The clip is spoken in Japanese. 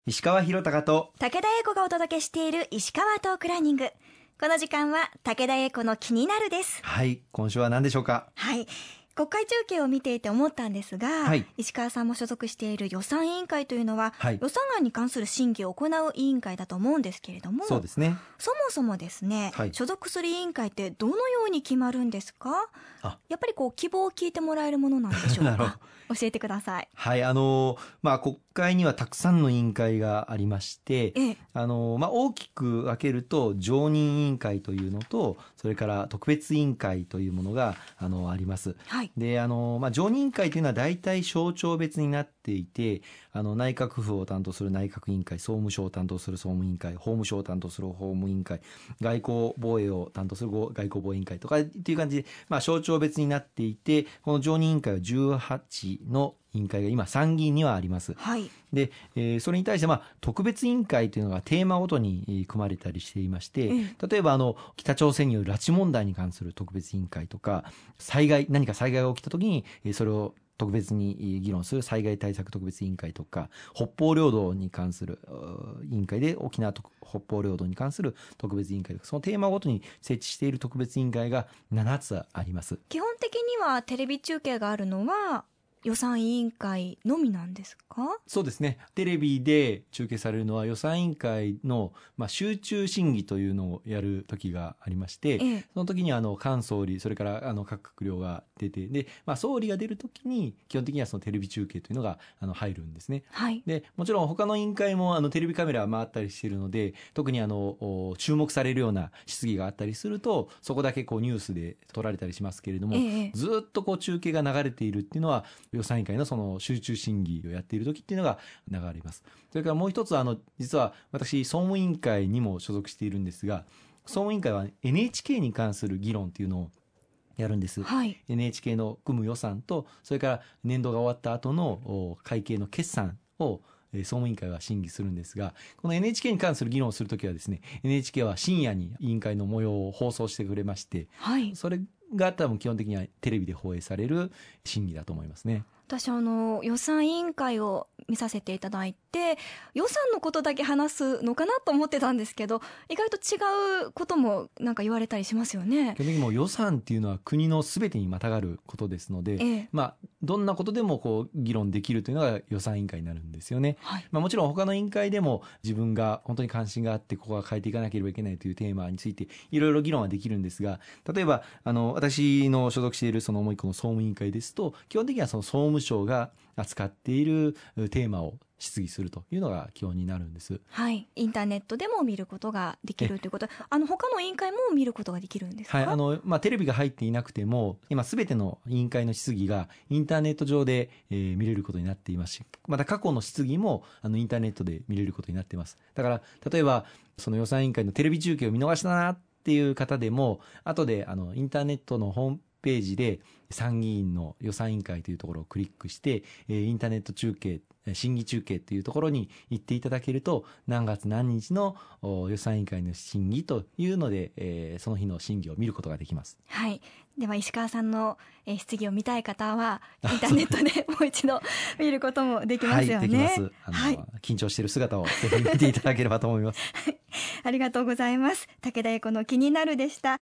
石川博隆と武田英子がお届けしている石川トークランニング。この時間は武田英子の気になるです。 はい、今週は何でしょうか。 はい、国会中継を見ていて思ったんですが、 はい、 石川さんも所属している予算委員会というのは、 はい、 予算案に関する審議を行う委員会だと思うんですけれども、 そうですね。 そもそもですね、 はい、 所属する委員会ってどのように決まるんですか？やっぱり希望を聞いてもらえるものなんでしょうなるほか。教えてください。 はい、国会にはたくさんの委員会がありまして、大きく分けると常任委員会というのと、それから特別委員会というものがあります。 はい、 で常任委員会というのは大体省庁別になっていて、内閣府を担当する内閣委員会、総務省を担当する総務委員会、法務省を担当する法務委員会、外交防衛を担当する外交防衛委員会とかっていう感じで、省庁別になっていて、この常任委員会は18の委員会が今参議院にはあります。 はい、 で、それに対して特別委員会というのがテーマごとに組まれたりしていまして、例えば北朝鮮による拉致問題に関する特別委員会とか、何か災害が起きた時にそれを特別に議論する災害対策特別委員会とか、北方領土に関する委員会で沖縄北方領土に関する特別委員会とか、そのテーマごとに設置している特別委員会が7つあります。 基本的にはテレビ中継があるのは予算委員会のみなんですか？ そうですね。テレビで中継されるのは予算委員会の、集中審議というのをやる時がありまして、その時に菅総理、それから各閣僚が出て、で、総理が出る時に基本的にはそのテレビ中継というのが入るんですね。 はい、 でもちろん他の委員会もテレビカメラ回ったりしているので、特に注目されるような質疑があったりすると、そこだけニュースで撮られたりしますけれども、ずっと中継が流れているっていうのは予算委員会のその集中審議をやっている時っていうのが流れます。それからもう一つ実は私総務委員会にも所属しているんですが、総務委員会は NHK に関する議論っていうのをやるんです。 はい、 NHK の組む予算と、それから年度が終わった後の会計の決算を総務委員会は審議するんですが、この NHK に関する議論をするときはですね、 NHK は深夜に委員会の模様を放送してくれまして、 はい、 それが多分基本的にはテレビで放映される審議だと思いますね。 私予算委員会を見させていただいて、予算のことだけ話すのかなと思ってたんですけど、意外と違うこともなんか言われたりしますよね。 基本的にも予算っていうのは国のすべてにまたがることですので、どんなことでも議論できるというのが予算委員会になるんですよね。 はい、 もちろん他の委員会でも自分が本当に関心があって、ここは変えていかなければいけないというテーマについていろいろ議論はできるんですが、例えば私の所属しているそのもう一個の総務委員会ですと、基本的にはその総務省が扱っているテーマを質疑するというのが基本になるんです。 はい、インターネットでも見ることができるということで、他の委員会も見ることができるんですか？ はい、テレビが入っていなくても今すべての委員会の質疑がインターネット上で、見れることになっていますし、また過去の質疑もインターネットで見れることになっています。だから例えばその予算委員会のテレビ中継を見逃したなっていう方でも、後でインターネットのホームページで参議院の予算委員会というところをクリックして、インターネット中継、審議中継というところに行っていただけると、何月何日の予算委員会の審議というので、その日の審議を見ることができます。 はい、では石川さんの質疑を見たい方はインターネットでもう一度見ることもできますよね。 はい、できます。緊張している姿をぜひ見ていただければと思います。 ありがとうございます。武田英子の気になるでした。